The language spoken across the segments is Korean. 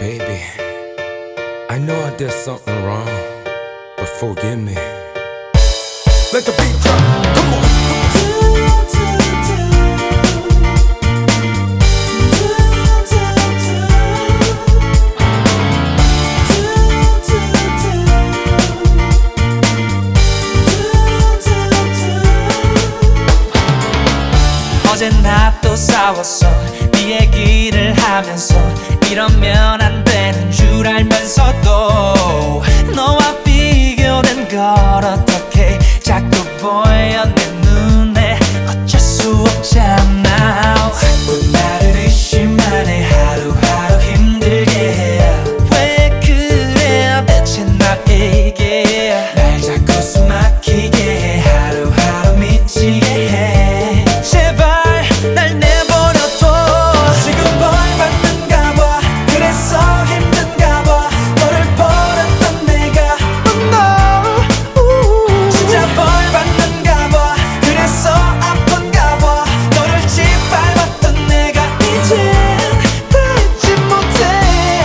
Baby, I know I did something wrong, but forgive me. Let the beat drop, come on. 어젠 나 또 싸웠어. 네 얘기를 하면서 이러면 안 되는 줄 알면서도 너와 비교된 걸 어떻게 자꾸 보여 내 눈에. 어쩔 수 없잖아. 자꾸 나를 의심하네. 하루하루 힘들게 해. 왜 그래 대체 나에게 날 자꾸 숨막히게 해. 하루하루 미치게 해. 제발 날 내버려둬. 지금 벌 받는가 봐. 그래서 힘든가 봐. 너를 버렸던 내가 no. 진짜 벌 받는가 봐. 그래서 아픈가 봐. 너를 짓밟았던 내가 이젠 다 잊지 못해.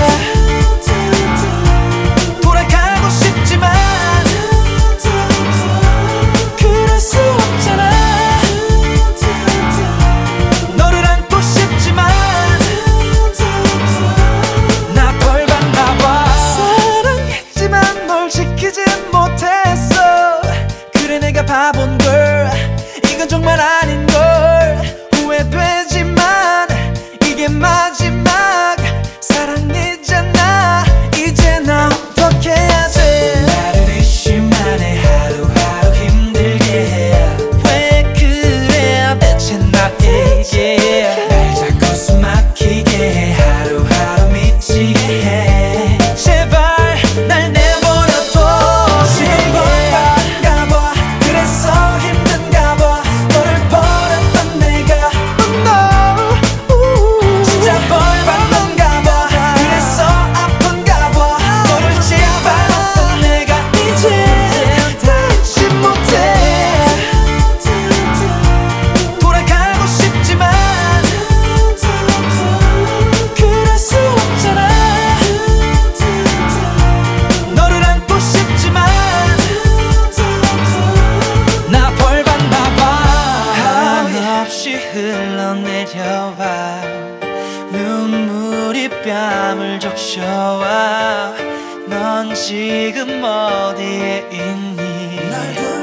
돌아가고 싶지만 그럴 수 없잖아. 너를 안고 싶지만 나 벌 받나 봐. 사랑했지만 널 지키지 못했어. 그래 내가 바본걸. 이건 정말 아닌걸. 후회되지만 이게 마지막 사랑이잖아. 이제 나 어떻게 해야 돼. 나를 의심하네. 하루하루 힘들게 해. 왜 그래 대체 나에게 날 자꾸 숨막히게 해. 하루하루 미치게 해. 제발 날 내버려둬. 지금 벌 받는가 봐. 그래서 힘든가 봐. 너를 버렸던 내가 no. 진짜 벌 받는가 봐. 그래서 아픈가 봐. 너를 짓밟았던 내가 이제 다 잊지 못해. 돌아가고 싶지만 그럴 수 없잖아. 너를 안고 싶지만 나 벌 받나 봐. 한없이 흘러내려와. 눈물이 뺨을 적셔와. 넌 지금 어디에 있니.